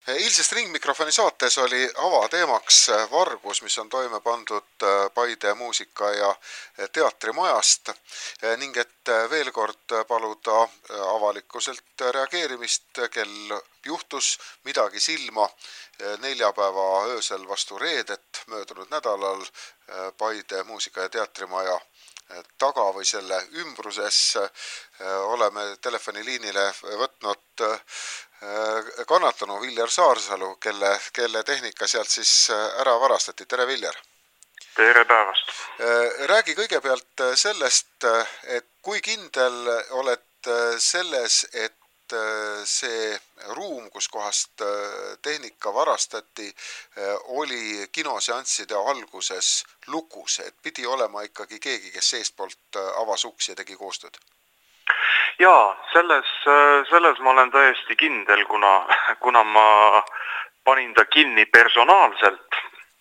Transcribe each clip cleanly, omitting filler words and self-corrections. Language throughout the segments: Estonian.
Eilses Ringmikrofoni saates oli avateemaks vargus, mis on toime pandud Paide muusika- ja teatrimajast ning et veel kord paluda avalikkuselt reageerimist, kel juhtus midagi silma neljapäeva öösel vastu reedet möödunud nädalal Paide muusika- ja teatrimaja taga või selle ümbruses. Oleme telefoniliinile võtnud kannatanu Viljar Saarsalu, kelle tehnika sealt siis ära varastati. Tere, Viljar! Tere päevast! Räägi kõigepealt sellest, et kui kindel oled selles, et see ruum, kus kohast tehnika varastati, oli kinoseansside alguses lukus, et pidi olema ikkagi keegi, kes seestpoolt avas uksi ja tegi koostööd? Jaa, selles ma olen täiesti kindel, kuna ma panin ta kinni personaalselt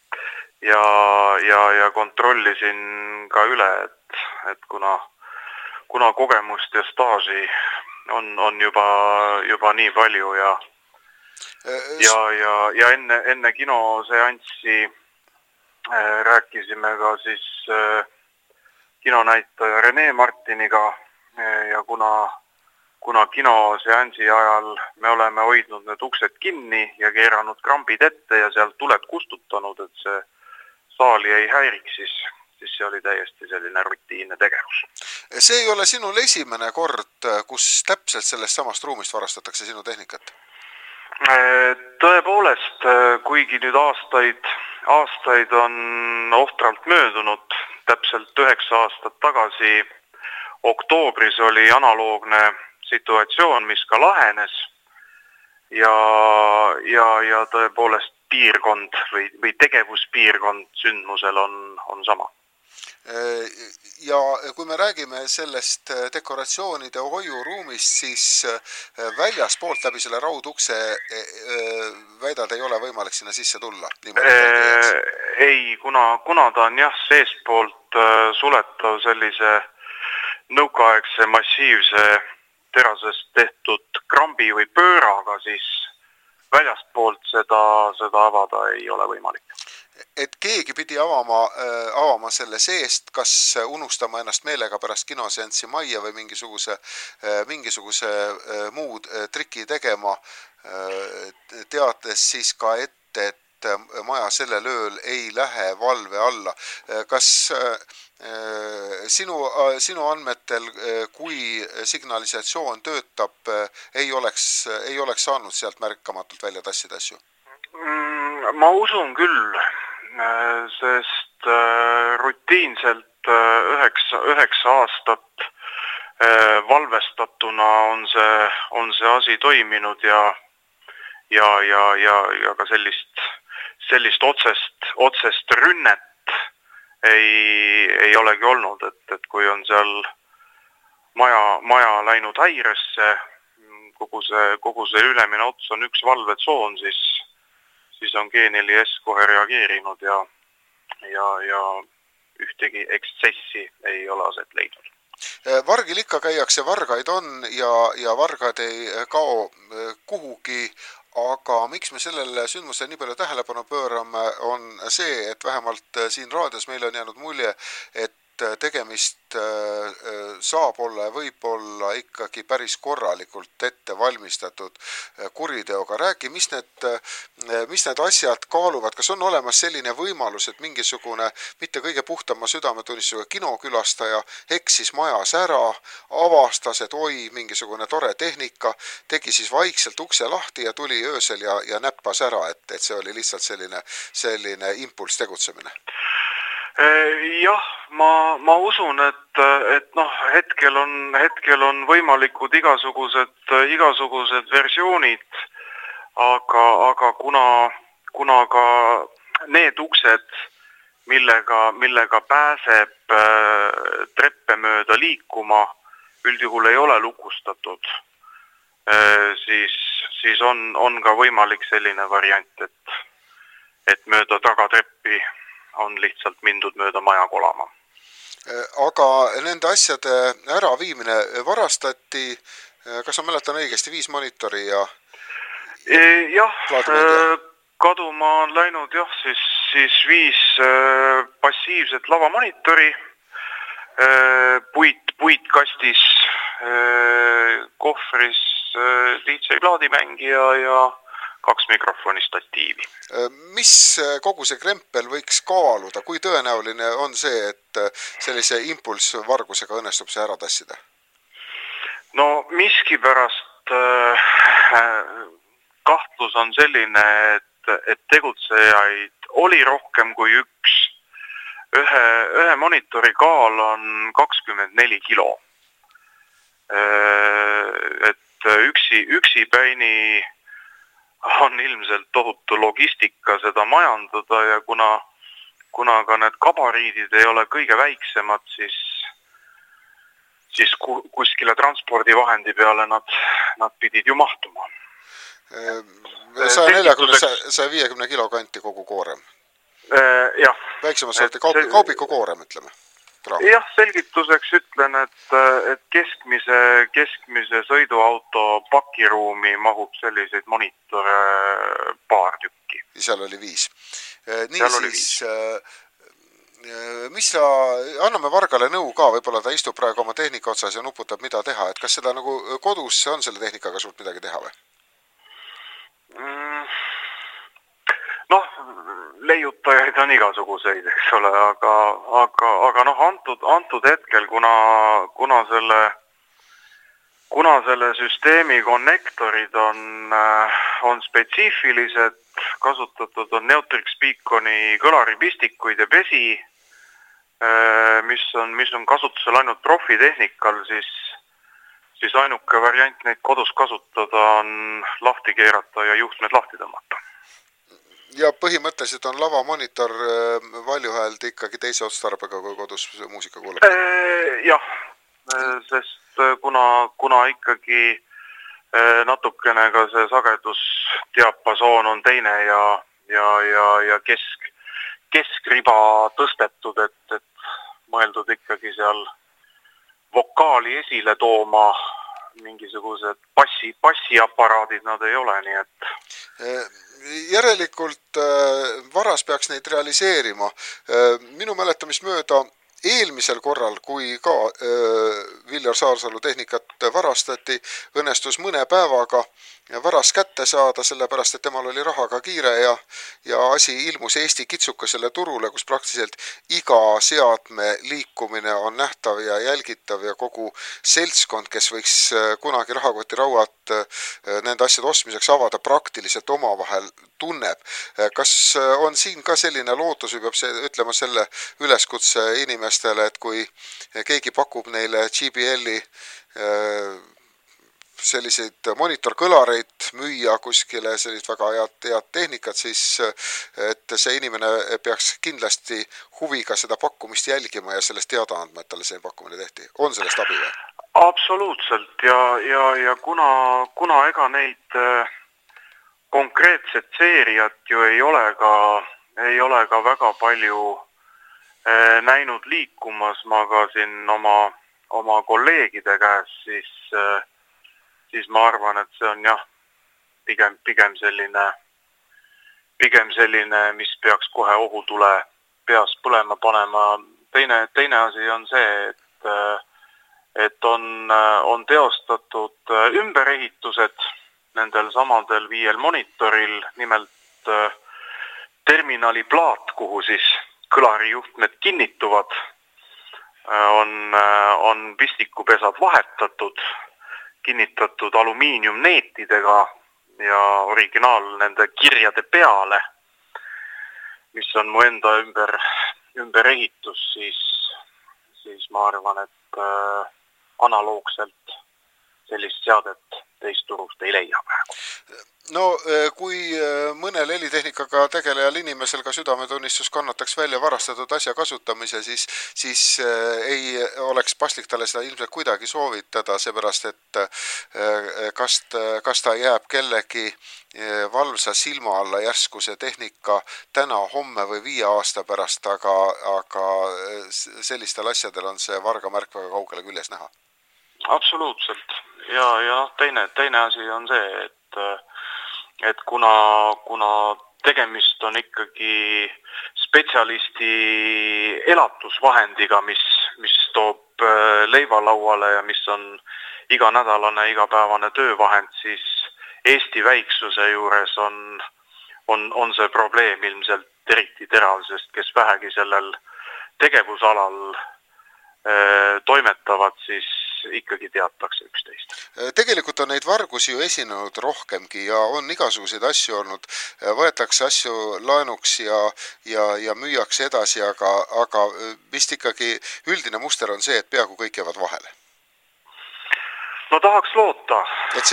ja kontrollisin ka üle, et kuna kogemust ja staaži on juba nii palju ja enne kinoseanssi rääkisime ka siis kinonäitaja Rene Martiniga ja kuna kinoseansi ajal me oleme hoidnud need uksed kinni ja keeranud krambid ette ja sealt tuled kustutanud, et see saali ei häiriks, siis see oli täiesti selline rutiinne tegevus. See ei ole sinul esimene kord, kus täpselt sellest samast ruumist varastatakse sinu tehnikat? Tõepoolest, kuigi nüüd aastaid on ohtralt möödunud, täpselt 9 aastat tagasi oktoobris oli analoogne situatsioon, mis ka lahenes ja tõepoolest piirkond või tegevuspiirkond sündmusel on sama. Ja kui me räägime sellest dekoratsioonide hoiuruumist, siis väljaspoolt läbi selle raudukse väidad ei ole võimalik sinna sisse tulla? Ei, kuna ta on seestpoolt suletav sellise nõukaaegse massiivse terasest tehtud krambi või pööraga, siis väljastpoolt seda avada ei ole võimalik. Et keegi pidi avama selle seest, kas unustama ennast meelega pärast kinoseanssi majja või mingisuguse muud triki tegema, teades siis ka ette, et maja sellel ööl ei lähe valve alla. Kas sinu andmetel, kui signalisatsioon töötab, ei oleks saanud sealt märkamatult välja tassida asju? Ma usun küll, sest rutiinselt 9 aastat valvestatuna on see asi toiminud ja ka sellist otsest rünnet ei olegi olnud, et kui on seal maja läinud häiresse, kogu see ülemine ots on üks valvetsoon, siis on G4S kohe reageerinud ja ühtegi ekstsessi ei ole aset leidnud. Vargil ikka käiakse, vargaid on ja vargad ei kao kuhugi, aga miks me sellele sündmusele nii palju tähelepanu pöörame, on see, et vähemalt siin raadios meil on jäänud mulje, et tegemist saab olla ja võib olla ikkagi päris korralikult ette valmistatud kuriteoga. Räägi, mis need asjad kaaluvad? Kas on olemas selline võimalus, et mingisugune mitte kõige puhtama südametunnistusega kinokülastaja eksis majas ära, avastas, et oi, mingisugune tore tehnika, tegi siis vaikselt ukse lahti ja tuli öösel ja näppas ära, et see oli lihtsalt selline impulss tegutsemine? Jah, ma usun, et hetkel on võimalikud igasugused versioonid, aga kuna ka need uksed, millega pääseb treppe mööda liikuma, üldjuhul ei ole lukustatud, siis on ka võimalik selline variant, et mööda tagatreppi on lihtsalt mindud mööda maja kolama. Aga nende asjade äraviimine varastati, kas ma mäletan õigesti, 5 monitori Jah, kaduma on läinud jah, siis 5 passiivset lavamonitori, puitkastis, kohvris DJ plaadimängija ja 2 mikrofoni statiivi. Mis kogu see krempel võiks kaaluda? Kui tõenäoline on see, et sellise impulsvargusega õnnestub see ära tassida? No miskipärast kahtlus on selline, et tegutsejaid oli rohkem kui 1. Ühe monitori kaal on 24 kilo. Et üksipäini on ilmselt tohutu logistika seda majandada ja kuna ka need gabariidid ei ole kõige väiksemad, siis kuskile transpordivahendi peale nad pidid ju mahtuma. 140-150 kilo kanti kogu koorem. Jah. Väiksemas sorti kaubiku koorem, ütleme. Jah, selgituseks ütlen, et keskmise sõiduauto pakiruumi mahub selliseid monitore paar tükki. Seal oli 5. Niisiis, mis sa, anname Vargale nõu ka, võib-olla ta istub praegu oma tehnika otsas ja nuputab, mida teha, et kas seda nagu kodus on selle tehnikaga suurt midagi teha või? Noh, leiutajaid on igasuguseid, eks ole, aga noh, antud hetkel, kuna selle süsteemi konnektorid on spetsiifilised, kasutatud on Neutrix Beaconi kõlaripistikuid ja pesi, mis on kasutusel ainult profitehnikal, siis ainuke variant neid kodus kasutada on lahti keerata ja juhtmed lahti tõmmata. Ja põhimõtteliselt on lavamonitor valjuhääld ikkagi teise otstarbega kui kodus muusika kuulab? Jah, sest kuna ikkagi natukene ka see sagedusdiapasoon on teine ja keskriba tõstetud, et mõeldud ikkagi seal vokaali esile tooma, mingisugused passiaparaadid nad ei ole, nii et... Järelikult varas peaks neid realiseerima. Minu mäletamist mööda eelmisel korral, kui ka Viljar Saarsalu tehnikat varastati, õnnestus mõne päevaga varas kätte saada, sellepärast et temal oli rahaga kiire ja asi ilmus Eesti kitsukesele turule, kus praktiliselt iga seadme liikumine on nähtav ja jälgitav ja kogu seltskond, kes võiks kunagi rahakotirauad nende asjade ostmiseks avada, praktiliselt omavahel tunneb. Kas on siin ka selline lootus või peab ütlema selle üleskutse inimestele, et kui keegi pakub neile JBL-i selliseid monitorkõlareid müüa kuskile, sellised väga head tehnikat, siis et see inimene peaks kindlasti huviga seda pakkumist jälgima ja sellest teada andma, et talle see pakkumine tehti. On sellest abi või? Absoluutselt ja kuna ega neid konkreetset seeriat ju ei ole ka väga palju näinud liikumas, ma ka siin oma kolleegide käes, siis ma arvan, et see on jah, pigem selline, mis peaks kohe ohutule peas põlema panema. Teine asi on see, et on teostatud ümberehitused nendel samadel 5 monitoril, nimelt terminali plaat, kuhu siis kõlarijuhtmed kinnituvad, on pistikupesad vahetatud, kinnitatud alumiiniumneetidega ja originaal nende kirjade peale, mis on mu enda ümberehitus, siis ma arvan, et analoogselt sellist seadet teist turust ei leia praegu. No kui mõnel helitehnikaga tegelejal inimesel ka südametunnistus kannataks välja varastatud asja kasutamise, siis ei oleks paslik talle seda ilmselt kuidagi soovitada, seepärast et kas ta jääb kellegi valvsa silma alla järsku see tehnika täna, homme või 5 aasta pärast, aga sellistel asjadel on see vargamärk väga kaugele küljes näha. Absoluutselt. Ja teine asi on see, et kuna tegemist on ikkagi spetsialisti elatusvahendiga, mis toob leiva lauale ja mis on iganädalane, igapäevane töövahend, siis Eesti väiksuse juures on see probleem ilmselt eriti terav, sest kes vähegi sellel tegevusalal toimetavad, siis ikkagi teatakse üksteist. Tegelikult on neid vargusi ju esinenud rohkemgi ja on igasuguseid asju olnud, võetakse asju laenuks ja müüakse edasi, aga vist ikkagi üldine muster on see, et peaaegu kõik jäävad vahele. No tahaks loota,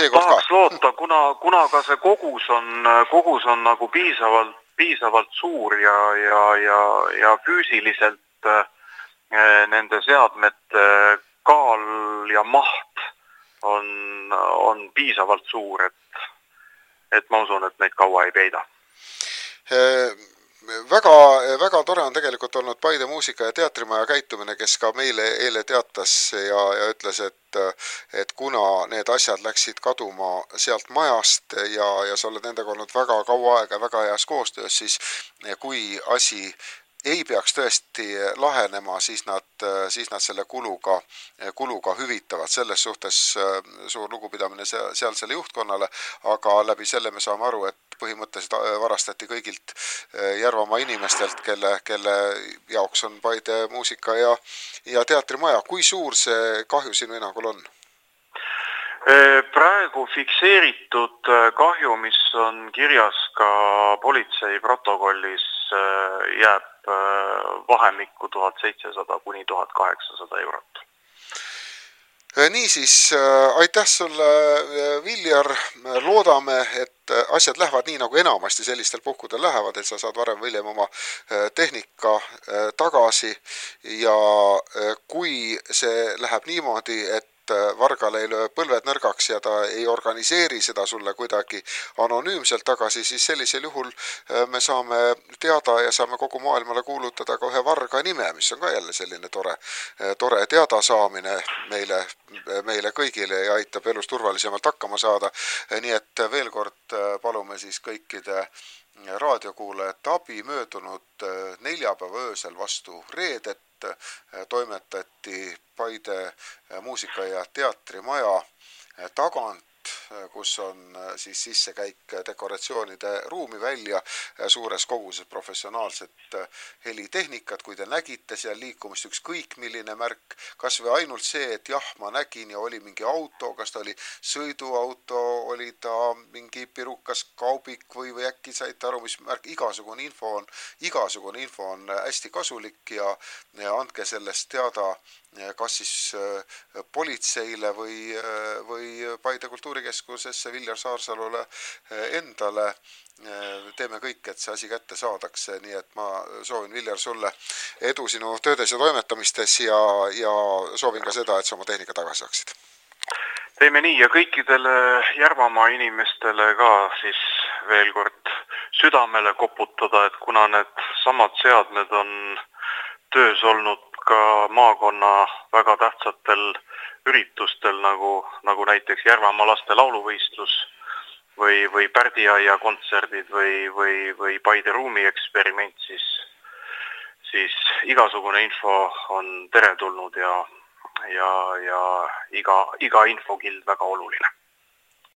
kuna ka see kogus on nagu piisavalt suur ja füüsiliselt nende seadmete kaal ja maht on piisavalt suur, et ma usun, et neid kaua ei peida. Väga tore on tegelikult olnud Paide muusika- ja teatrimaja käitumine, kes ka meile eile teatas ja ütles, et kuna need asjad läksid kaduma sealt majast ja sa oled nendega olnud väga kaua aega, väga heas koostöös, siis kui asi ei peaks tõesti lahenema, siis nad selle kuluga hüvitavad. Selles suhtes suur lugupidamine sealsele juhtkonnale, aga läbi selle me saame aru, et põhimõtteliselt varastati kõigilt Järvamaa inimestelt, kelle jaoks on Paide muusika- ja teatrimaja. Kui suur see kahju sinu hinnangul on? Praegu fikseeritud kahju, mis on kirjas ka politsei protokollis, jääb vahemikku 1700 kuni 1800 eurot. Niisiis, aitäh sulle, Viljar. Loodame, et asjad lähevad nii, nagu enamasti sellistel puhkudel lähevad, et sa saad varem või hiljem oma tehnika tagasi ja kui see läheb niimoodi, et vargale ei löö põlved nõrgaks ja ta ei organiseeri seda sulle kuidagi anonüümselt tagasi, siis sellisel juhul me saame teada ja saame kogu maailmale kuulutada ka ühe varga nime, mis on ka jälle selline tore teadasaamine meile kõigile ja aitab elus turvalisemalt hakkama saada. Nii et veel kord palume siis kõikide raadiokuulajate abi. Möödunud neljapäeva öösel vastu reedet toimetati Paide muusika- ja teatrimaja tagant, kus on siis sissekäik dekoratsioonide ruumi välja suures koguses professionaalset helitehnikat. Kui te nägite seal liikumist, ükskõik milline märk, kas või ainult see, et jah, ma nägin ja oli mingi auto, kas ta oli sõiduauto, oli ta mingi pirukas kaubik või äkki saite aru, mis märk, igasugune info on hästi kasulik ja andke sellest teada kas siis politseile või Paide kultuurikeskusesse Viljar Saarsalule endale. Teeme kõik, et see asi kätte saadakse, nii et ma soovin, Viljar, sulle edu sinu töödes ja toimetamistes ja soovin ka seda, et sa oma tehnika tagasi saaksid. Teeme nii ja kõikidele Järvamaa inimestele ka siis veel kord südamele koputada, et kuna need samad seadmed on töös olnud ka maakonna väga tähtsatel üritustel, nagu näiteks Järvamaa laste lauluvõistlus või Pärdiaia kontserdid või Paide ruumi eksperiment, siis igasugune info on teretulnud ja iga infokild väga oluline.